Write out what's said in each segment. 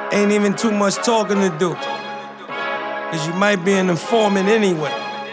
Ain't even too much talking to do, 'cause you might be an informant anyway.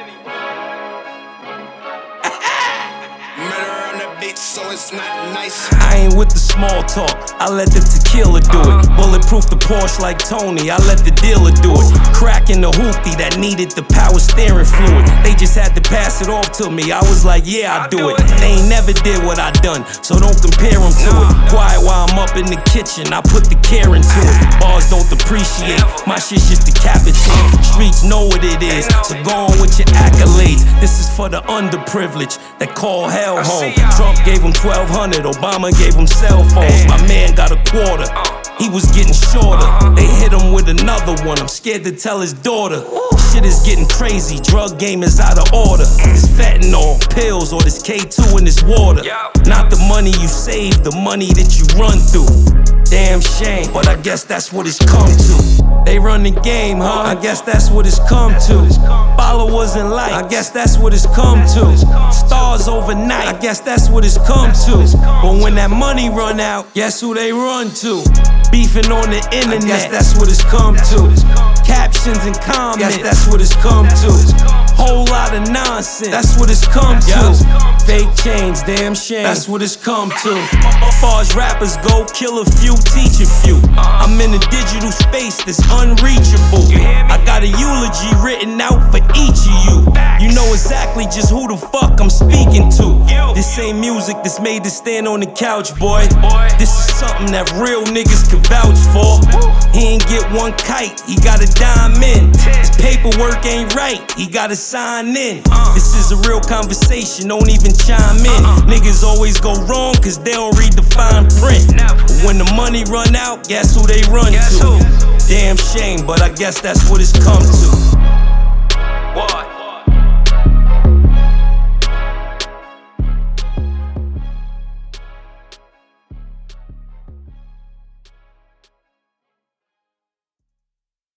So it's not nice. I ain't with the small talk, I let the tequila do it. Bulletproof the Porsche like Tony, I let the dealer do it. Cracking the hoopty that needed the power steering fluid. They just had to pass it off to me, I was like, yeah, I do it. They ain't never did what I done, so don't compare them to it. Quiet while I'm up in the kitchen, I put the care into it. Bars don't depreciate, my shit just decapitate. Streets know what it is, so go on with your accolades. This is for the underprivileged that call hell home. Trump gave him 1200, Obama gave him cell phones. My man got a quarter, he was getting shorter. They hit him with another one, I'm scared to tell his daughter. Shit is getting crazy, drug game is out of order. This fentanyl, pills, or this K2 in this water. Not the money you save, the money that you run through. Damn shame, but I guess that's what it's come to. They run the game, huh? I guess that's what it's come to. Followers and likes, I guess that's what it's come to. Stars overnight, I guess that's what it's come to. But when that money run out, guess who they run to? Beefing on the internet, I guess that's what it's come to. Captions and comments, guess that's what it's come to. Whole lot of nonsense, that's what it's come to. Fake chains, damn shame, that's what it's come to. As far as rappers go, kill a few, teach a few. I'm in a digital space that's unreachable. I got a eulogy written out for each of you. You know exactly just who the fuck I'm speaking to. This ain't music that's made to stand on the couch, boy. This is something that real niggas can vouch for. He ain't get one kite, he got a dime in. His paperwork ain't right, he gotta sign in. This is a real conversation, don't even chime in. Niggas always go wrong cause they don't read the fine print. But when the money run out, guess who they run to? Damn shame, but I guess that's what it's come to.